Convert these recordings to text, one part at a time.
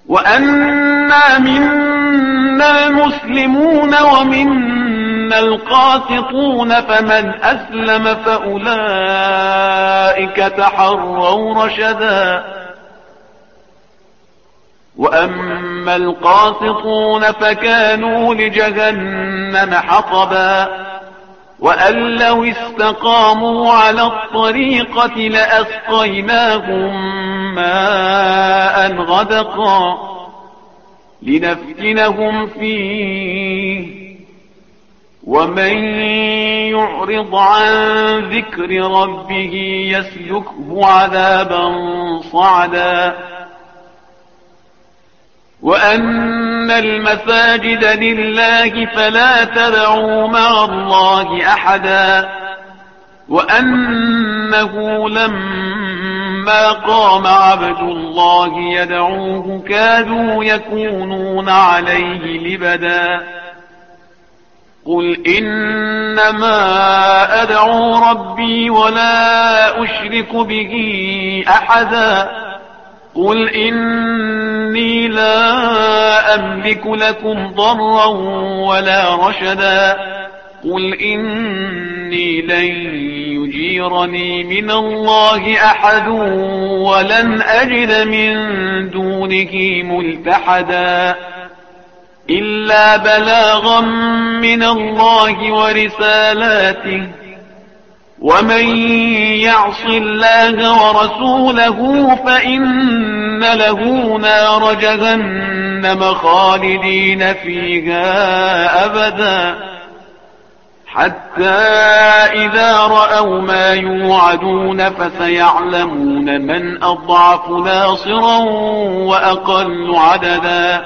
وأنا منا المسلمون ومنا القاسطون فمن أسلم فأولئك تحروا رشدا وأما القاسطون فكانوا لجهنم حطبا وأن لو استقاموا على الطريقة لأسقيناهم ماء غدقا لنفتنهم فيه ومن يعرض عن ذكر ربه يسلكه عذابا صعدا وأن المساجد لله فلا تدعوا مع الله أحدا وأنه لما قام عبد الله يدعوه كادوا يكونون عليه لبدا قل إنما أدعو ربي ولا أشرك به أحدا قل إني لا أملك لكم ضرا ولا رشدا قل إني لن يجيرني من الله أحد ولن أجد من دونه ملتحدا إلا بلاغا من الله ورسالاته ومن يعص الله ورسوله فإن له نار جهنم خالدين فيها أبدا حتى إذا رأوا ما يوعدون فسيعلمون من أضعف ناصرا وأقل عددا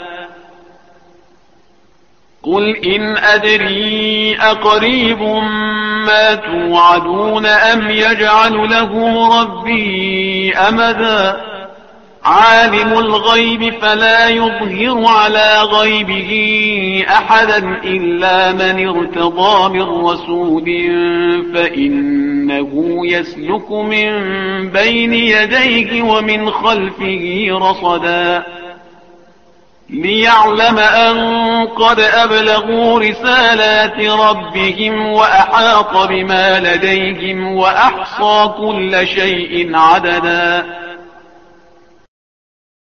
قل إن أدري أقريب ما توعدون أم يجعل له ربي أمدا عالم الغيب فلا يظهر على غيبه أحدا إلا من ارتضى من رسول فإنه يسلك من بين يديه ومن خلفه رصدا ليعلم أن قد أبلغوا رسالات ربهم وأحاط بما لديهم وأحصى كل شيء عددا